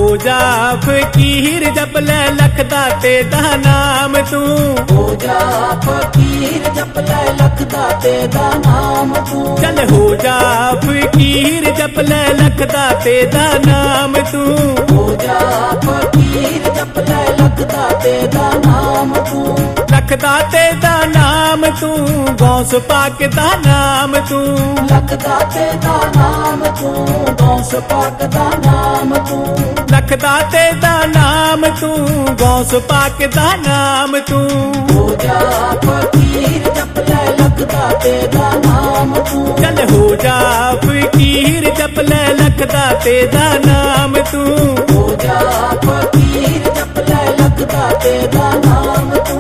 ਜਾ ਫਕੀਰ ਜਪ ਲੈ ਲੱਖ ਦਾਤੇ ਦਾ ਨਾਮ ਤੂੰ। ਹੋ ਜਾ ਫਕੀਰ ਜਪ ਲੈ ਲੱਖ ਦਾਤੇ ਦਾ ਨਾਮ ਤੂੰ। ਚੱਲ ਹੋ ਜਾ ਫਕੀਰ ਜਪ ਲੈ ਲੱਖ ਦਾਤੇ ਦਾ ਨਾਮ ਤੂੰ। ਹੋ ਜਾ ਫਕੀਰ ਜਪ ਲੈ ਲੱਖ ਦਾਤੇ ਦਾ ਨਾਮ ਤੂੰ। ਲੱਖ ਦਾਤੇ ਦਾ ਨਾਮ ਤੂੰ, ਗੌਸ ਪਾਕ ਦਾ ਨਾਮ ਤੂੰ। ਲੱਖ ਦਾਤੇ ਦਾ ਨਾਮ ਤੂੰ, ਗੌਸ ਪਾਕ ਦਾ ਨਾਮ ਤੂੰ। ਲੱਖ ਦਾਤੇ ਦਾ ਨਾਮ ਤੂੰ, ਗੌਸ ਪਾਕ ਦਾ ਨਾਮ ਤੂੰ। ਹੋ ਜਾ ਫਕੀਰ ਜਪ ਲੈ ਲੱਖ ਦਾਤੇ ਦਾ ਨਾਮ ਤੂੰ। ਚੱਲ ਹੋ ਜਾ ਫਕੀਰ ਜਪ ਲੈ ਲੱਖ ਦਾਤੇ ਦਾ ਨਾਮ ਤੂੰ। ਹੋ ਜਾ ਫਕੀਰ ਜਪ ਲੈ ਲੱਖ ਦਾਤੇ ਦਾ ਨਾਮ ਤੂੰ।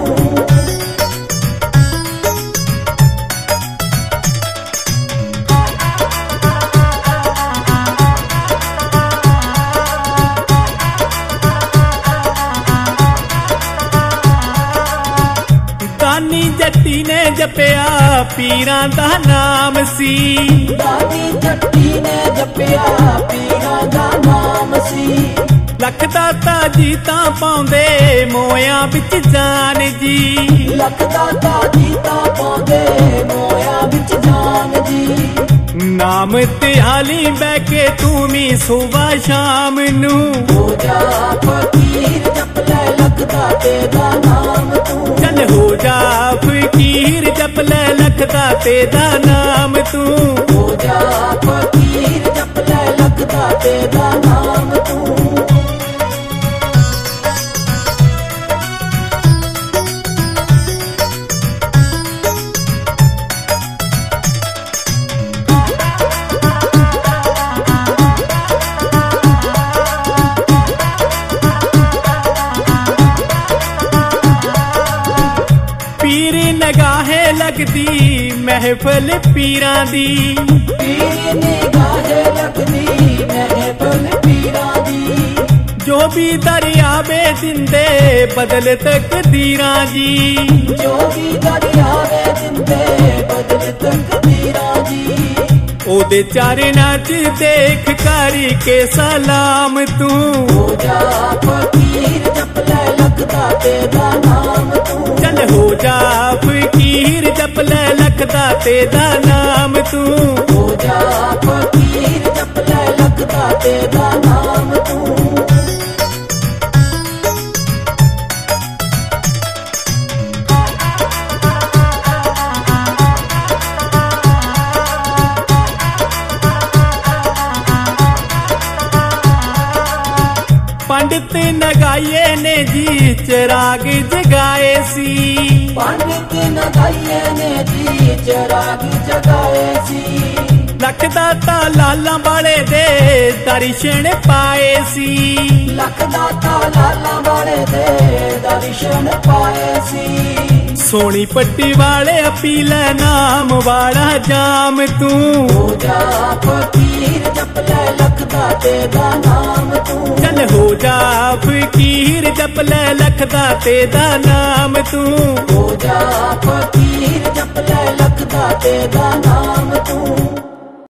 ਦਾਨੀ ਜੱਟੀ ਨੇ ਜਪਿਆ ਪੀਰਾਂ ਦਾ ਨਾਮ ਸੀ। ਦਾਨੀ ਜੱਟੀ ਨੇ ਜਪਿਆ ਪੀਰਾਂ ਦਾ ਨਾਮ ਸੀ। ਲੱਖ ਦਾਤਾ ਜੀ ਤਾਂ ਪਾਉਂਦੇ ਮੋਇਆਂ ਵਿੱਚ ਜਾਨ ਜੀ। ਲੱਖ ਦਾਤਾ ਜੀ ਤਾਂ ਪਾਉਂਦੇ ਮੋਇਆਂ ਵਿੱਚ ਜਾਨ ਜੀ। ਨਾਮ ਧਿਆਲੀ ਬਹਿ ਕੇ ਤੂੰ ਵੀ ਸੁਬਾ ਸ਼ਾਮ ਨੂੰ। ਹੋ ਜਾ ਫਕੀਰ ਜਪ ਲੈ ਲੱਖ ਦਾਤੇ ਦਾ ਨਾਮ ਤੂੰ। ਚੱਲ ਹੋ ਜਾ ਫਕੀਰ ਜਪ ਲੈ ਲੱਖ ਦਾਤੇ ਦਾ ਨਾਮ ਤੂੰ। ਹੋ ਜਾ ਫਕੀਰ ਜਪ ਲੈ ਲੱਖ ਦਾਤੇ ਦਾ ਨਾਮ ਤੂੰ। ਪੀਰ ਨਗਾਹੇ ਲੱਗਦੀ ਮਹਿਫਲ ਪੀਰਾਂ ਦੀ। ਪੀਰ ਨਿਗਾਹੇ ਲੱਗਦੀ ਮਹਿਫਲ ਪੀਰਾਂ ਦੀ। ਜੋ ਵੀ ਦਰਿਆਵੇ ਦਿੰਦੇ ਬਦਲ ਤਕਦੀਰਾਂ ਜੀ। ਜੋ ਵੀ ਦਰਿਆਵੇ ਦਿੰਦੇ ਬਦਲ ਤਕਦੀਰਾਂ ਜੀ। ਉਹਦੇ ਚਰਨਾਂ 'ਚ ਦੇਖ ਕਰੀ ਕੇ ਸਲਾਮ ਤੂੰ। ਹੋ ਜਾ ਫਕੀਰ ਜਪ ਲੈ ਲੱਖ ਦਾਤੇ ਦਾ ਨਾਮ ਤੂੰ। ਚੱਲ ਹੋ ਜਾ ਫਕੀਰ ਜਪ ਲੈ ਲੱਖ ਦਾਤੇ ਦਾ ਨਾਮ ਤੂੰ। ਹੋ ਜਾ ਫਕੀਰ ਜਪ ਲੈ ਲੱਖ ਦਾਤੇ ਦਾ ਨਾਮ ਤੂੰ। ਪੰਡਿਤ ਨਗਾਈਏ ਨੇ ਜੀ ਚਿਰਾਗ ਜਗਾਏ ਸੀ। ਪੰਡਿਤ ਨਗਾਈਏ ਨੇ ਜੀ ਚਿਰਾਗ ਜਗਾਏ ਸੀ। ਲੱਖ ਦਾਤਾ ਲਾਲਾਂ ਵਾਲੇ ਦੇ ਦਰਸ਼ਨ ਪਾਏ ਸੀ। ਲੱਖ ਦਾਤਾ ਲਾਲਾਂ ਵਾਲੇ ਦੇ ਦਰਸ਼ਨ ਪਾਏ ਸੀ। ਸੋਹਣੀ ਪੱਟੀ ਵਾਲੇ ਪੀਲੇ ਨਾਮ ਵਾਲਾ ਜਾਮ ਤੂੰ। ਹੋ ਜਾ ਫਕੀਰ ਜਪ ਲੈ ਲੱਖ ਦਾਤੇ ਦਾ ਨਾਮ ਤੂੰ। ਚੱਲ ਹੋ ਜਾ ਫਕੀਰ ਜਪ ਲੈ ਲੱਖ ਦਾਤੇ ਦਾ ਨਾਮ ਤੂੰ। ਹੋ ਜਾ ਫਕੀਰ ਜਪ ਲੈ ਲੱਖ ਦਾਤੇ ਦਾ ਨਾਮ ਤੂੰ।